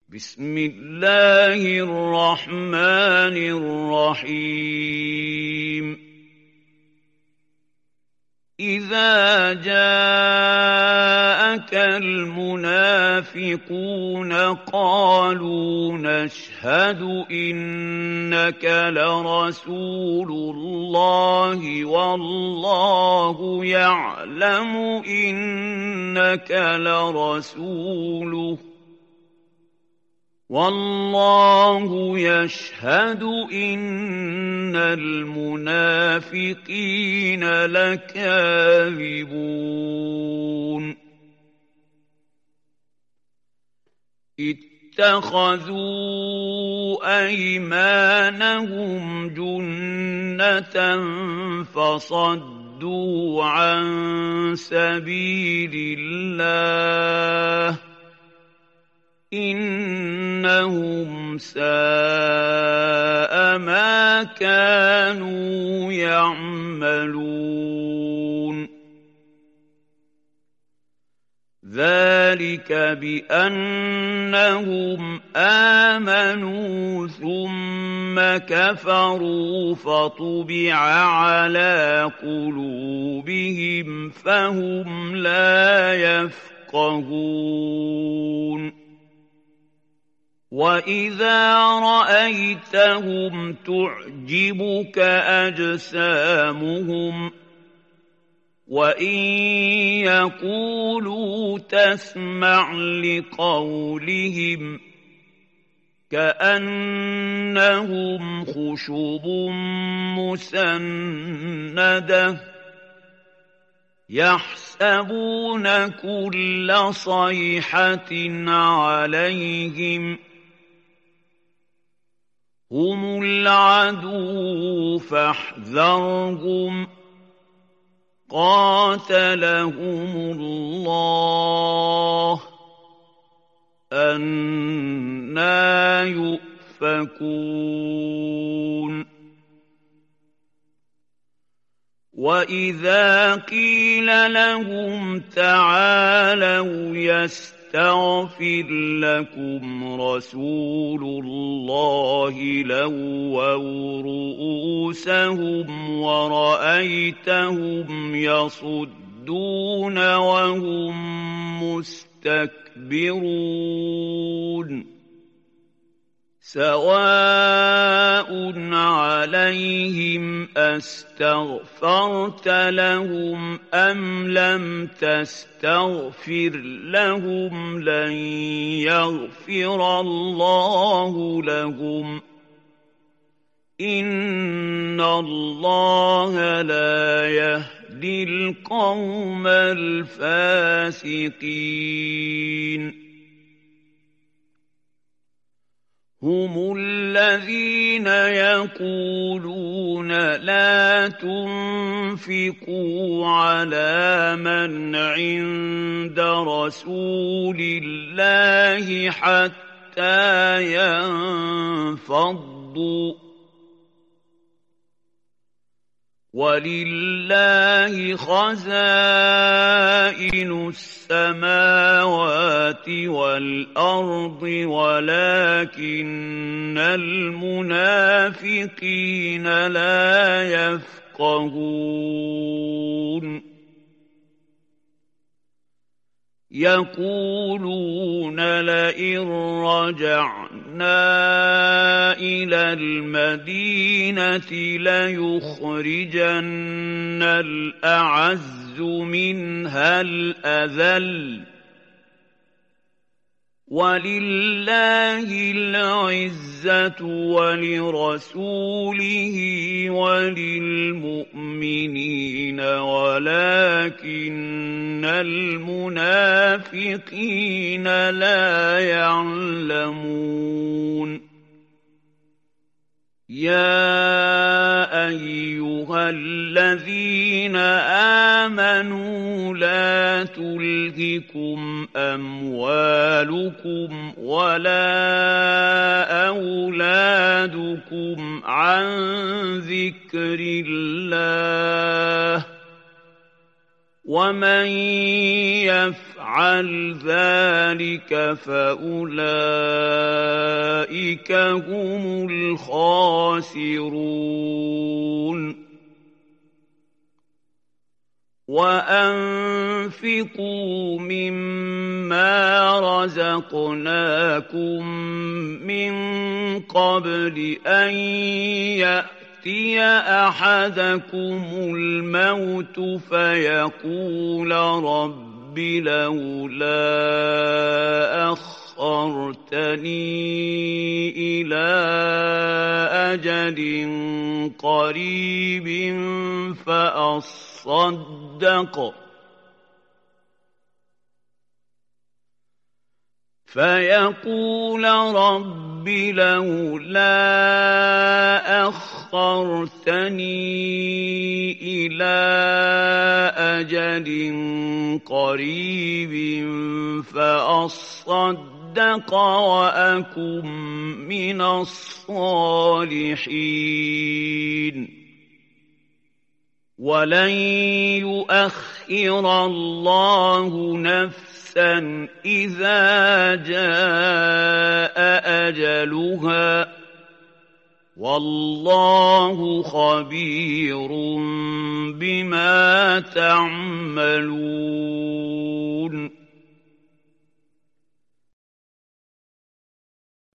بسم الله الرحمن الرحيم إذا جاءك المنافقون قالوا نشهد إنك لرسول الله والله يعلم إنك لرسوله والله يشهد إن المنافقين لكاذبون اتخذوا أيمانهم جنة فصدوا عن سبيل الله إنهم ساء ما كانوا يعملون ذلك بأنهم آمنوا ثم كفروا فطبع على قلوبهم فهم لا يفقهون وَإِذَا رَأَيْتَهُمْ تُعْجِبُكَ أَجْسَامُهُمْ وَإِن يَقُولُوا تَسْمَعْ لِقَوْلِهِمْ كَأَنَّهُمْ خُشُبٌ مُّسَنَّدَةٌ يَحْسَبُونَ كُلَّ صَيْحَةٍ عَلَيْهِمْ هم العدو فاحذرهم قاتلهم الله أَنَّىٰ يُؤْفَكُونَ وَإِذَا قِيلَ لَهُمْ تَعَالَوْا يَسْتَغْفِرْ لَكُمْ رَسُولُ اللَّهِ لَوَّوْا رُءُوسَهُمْ وَرَأَيْتَهُمْ يَصُدُّونَ وَهُمْ مُسْتَكْبِرُونَ سَوَاءٌ عَلَيْهِمْ أَسْتَغْفَرْتَ لَهُمْ أَمْ لَمْ تَسْتَغْفِرْ لَهُمْ لَن يَغْفِرَ اللَّهُ لَهُمْ إِنَّ اللَّهَ لَا يَهْدِي الْقَوْمَ الْفَاسِقِينَ هم الذين يقولون لا تنفقوا على من عند رسول الله حتى ينفضوا ولله خزائن السماوات والأرض ولكن المنافقين لا يفقهون يقولون لئن رجعنا إلى المدينة ليخرجن الأعز منها الأذل ولله العزة ولرسوله وللمؤمنين ولكن المنافقين لا يعلمون يا أيها الذين آمنوا لا تلهكم أموالكم ولا أولادكم عن ذكر الله ومن يفعل ذلك فأولئك فأولئك هم الخاسرون وأنفقوا مما رزقناكم من قبل أن يأتي أحدكم الموت فيقول رب لولا أخرتني إلى أجل قريب فيقول رب لولا أخرتني إلى أجل قريب فأصدق وأكن من الصالحين ولن يؤخر الله نفسا إذا جاء أجلها والله خبير بما تعملون